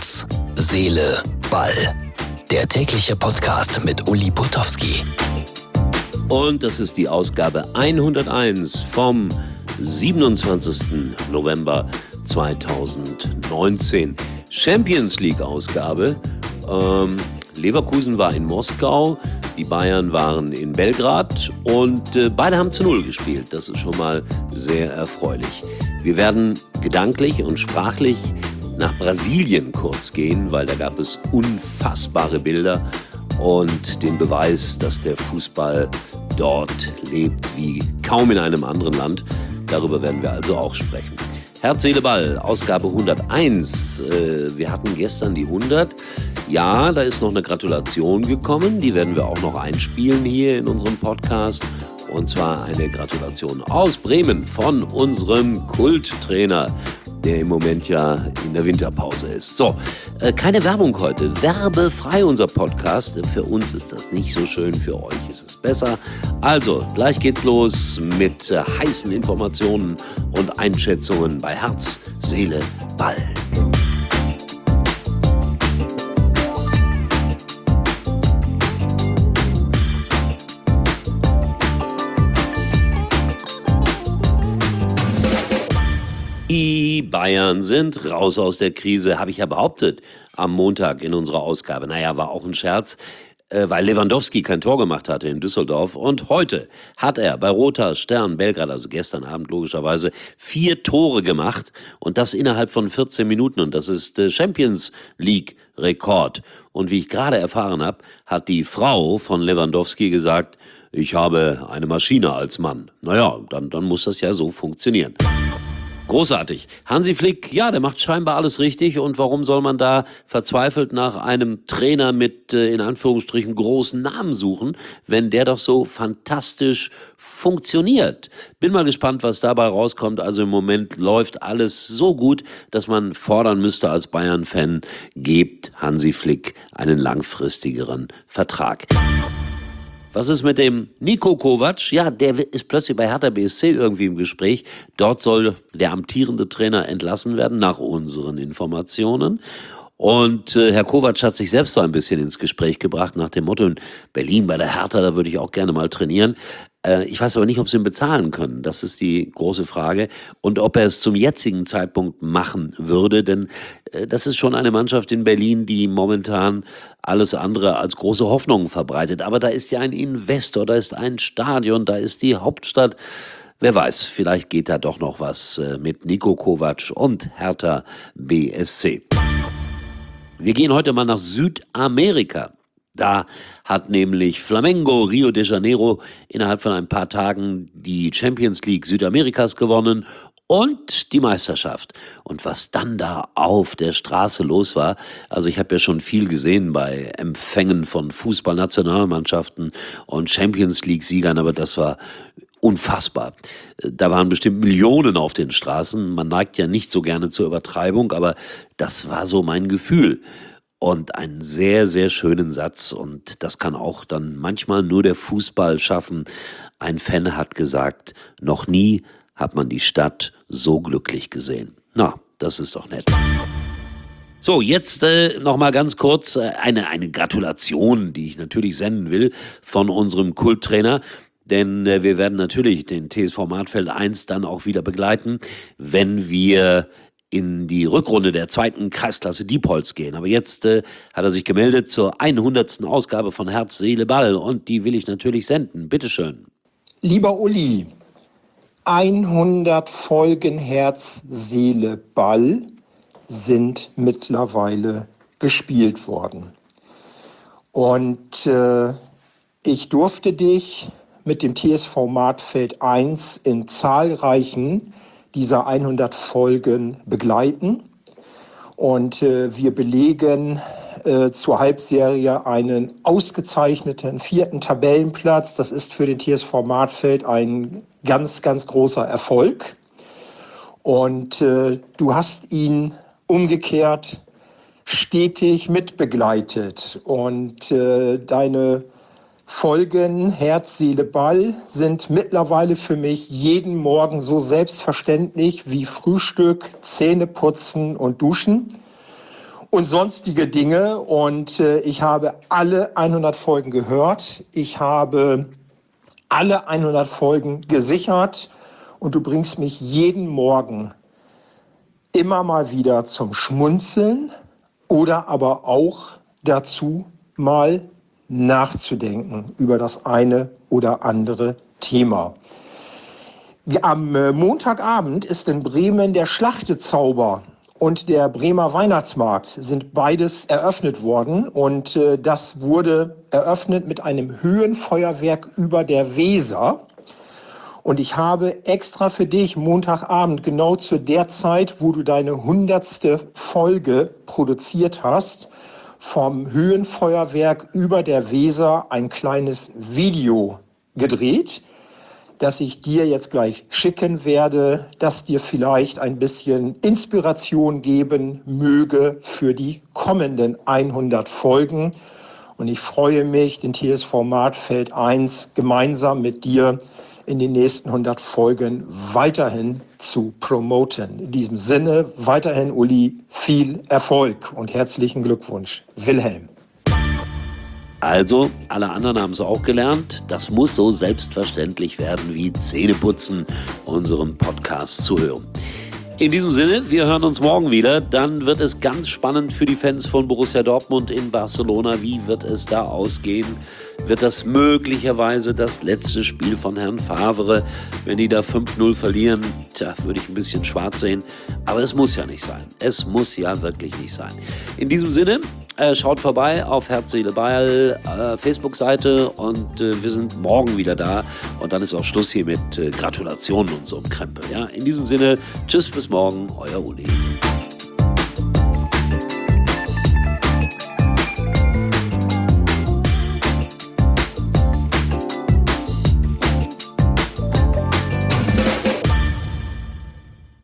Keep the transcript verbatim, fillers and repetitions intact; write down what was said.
Herz, Seele, Ball. Der tägliche Podcast mit Uli Potowski. Und das ist die Ausgabe hunderteins vom siebenundzwanzigsten November zweitausendneunzehn. Champions League Ausgabe. Ähm, Leverkusen war in Moskau, die Bayern waren in Belgrad und äh, beide haben zu Null gespielt. Das ist schon mal sehr erfreulich. Wir werden gedanklich und sprachlich nach Brasilien kurz gehen, weil da gab es unfassbare Bilder und den Beweis, dass der Fußball dort lebt wie kaum in einem anderen Land. Darüber werden wir also auch sprechen. Herz, Seele, Ball, Ausgabe hunderteins. Äh, wir hatten gestern die hundert. Ja, da ist noch eine Gratulation gekommen. Die werden wir auch noch einspielen hier in unserem Podcast. Und zwar eine Gratulation aus Bremen von unserem Kulttrainer, der im Moment ja in der Winterpause ist. So, äh, keine Werbung heute. Werbefrei unser Podcast. Für uns ist das nicht so schön, für euch ist es besser. Also, gleich geht's los mit äh, heißen Informationen und Einschätzungen bei Herz, Seele, Ball. Die Bayern sind raus aus der Krise, habe ich ja behauptet am Montag in unserer Ausgabe. Naja, war auch ein Scherz, äh, weil Lewandowski kein Tor gemacht hatte in Düsseldorf. Und heute hat er bei Roter Stern Belgrad, also gestern Abend logischerweise, vier Tore gemacht. Und das innerhalb von vierzehn Minuten. Und das ist äh, Champions League Rekord. Und wie ich gerade erfahren habe, hat die Frau von Lewandowski gesagt, ich habe eine Maschine als Mann. Naja, dann, dann muss das ja so funktionieren. Großartig. Hansi Flick, ja, der macht scheinbar alles richtig. Und warum soll man da verzweifelt nach einem Trainer mit, äh, in Anführungsstrichen, großen Namen suchen, wenn der doch so fantastisch funktioniert? Bin mal gespannt, was dabei rauskommt. Also im Moment läuft alles so gut, dass man fordern müsste als Bayern-Fan, gebt Hansi Flick einen langfristigeren Vertrag. Was ist mit dem Niko Kovac? Ja, der ist plötzlich bei Hertha B S C irgendwie im Gespräch. Dort soll der amtierende Trainer entlassen werden, nach unseren Informationen. Und äh, Herr Kovac hat sich selbst so ein bisschen ins Gespräch gebracht, nach dem Motto, in Berlin bei der Hertha, da würde ich auch gerne mal trainieren. Äh, ich weiß aber nicht, ob sie ihn bezahlen können. Das ist die große Frage. Und ob er es zum jetzigen Zeitpunkt machen würde. Denn äh, das ist schon eine Mannschaft in Berlin, die momentan alles andere als große Hoffnungen verbreitet. Aber da ist ja ein Investor, da ist ein Stadion, da ist die Hauptstadt. Wer weiß, vielleicht geht da doch noch was äh, mit Niko Kovac und Hertha B S C. Wir gehen heute mal nach Südamerika. Da hat nämlich Flamengo Rio de Janeiro innerhalb von ein paar Tagen die Champions League Südamerikas gewonnen und die Meisterschaft. Und was dann da auf der Straße los war, also ich habe ja schon viel gesehen bei Empfängen von Fußballnationalmannschaften und Champions League-Siegern, aber das war unfassbar. Da waren bestimmt Millionen auf den Straßen. Man neigt ja nicht so gerne zur Übertreibung, aber das war so mein Gefühl. Und einen sehr, sehr schönen Satz. Und das kann auch dann manchmal nur der Fußball schaffen. Ein Fan hat gesagt, noch nie hat man die Stadt so glücklich gesehen. Na, das ist doch nett. So, jetzt äh, noch mal ganz kurz äh, eine, eine Gratulation, die ich natürlich senden will von unserem Kulttrainer. Denn äh, wir werden natürlich den T S V Marsfeld eins dann auch wieder begleiten, wenn wir in die Rückrunde der zweiten Kreisklasse Diepholz gehen. Aber jetzt äh, hat er sich gemeldet zur hundertsten Ausgabe von Herz, Seele, Ball. Und die will ich natürlich senden. Bitteschön. Lieber Uli, hundert Folgen Herz, Seele, Ball sind mittlerweile gespielt worden. Und äh, ich durfte dich mit dem T S V Marsfeld eins in zahlreichen dieser hundert Folgen begleiten. Und äh, wir belegen äh, zur Halbserie einen ausgezeichneten vierten Tabellenplatz. Das ist für den T S V Marsfeld ein ganz, ganz großer Erfolg. Und äh, du hast ihn umgekehrt stetig mitbegleitet. Und äh, deine Folgen Herz, Seele, Ball sind mittlerweile für mich jeden Morgen so selbstverständlich wie Frühstück, Zähneputzen und Duschen. und sonstige Dinge. Und äh, ich habe alle hundert Folgen gehört. Ich habe alle hundert Folgen gesichert. Und du bringst mich jeden Morgen immer mal wieder zum Schmunzeln oder aber auch dazu, mal nachzudenken über das eine oder andere Thema. Am Montagabend ist in Bremen der Schlachtezauber und der Bremer Weihnachtsmarkt sind beides eröffnet worden. Und äh, das wurde eröffnet mit einem Höhenfeuerwerk über der Weser. Und ich habe extra für dich Montagabend, genau zu der Zeit, wo du deine hundertste Folge produziert hast, vom Höhenfeuerwerk über der Weser ein kleines Video gedreht, das ich dir jetzt gleich schicken werde, das dir vielleicht ein bisschen Inspiration geben möge für die kommenden hundert Folgen. Und ich freue mich, den T S V Martfeld eins gemeinsam mit dir in den nächsten hundert Folgen weiterhin zu promoten. In diesem Sinne, weiterhin, Uli, viel Erfolg und herzlichen Glückwunsch. Wilhelm. Also, alle anderen haben es auch gelernt. Das muss so selbstverständlich werden wie Zähneputzen, unseren Podcast zu hören. In diesem Sinne, wir hören uns morgen wieder. Dann wird es ganz spannend für die Fans von Borussia Dortmund in Barcelona. Wie wird es da ausgehen? Wird das möglicherweise das letzte Spiel von Herrn Favre? Wenn die da fünf null verlieren, tja, würde ich ein bisschen schwarz sehen. Aber es muss ja nicht sein. Es muss ja wirklich nicht sein. In diesem Sinne, äh, schaut vorbei auf Herz, Seele, Ball, äh, Facebook-Seite und äh, wir sind morgen wieder da. Und dann ist auch Schluss hier mit äh, Gratulationen und so einem Krempel. Ja? In diesem Sinne, tschüss, bis morgen, euer Uli.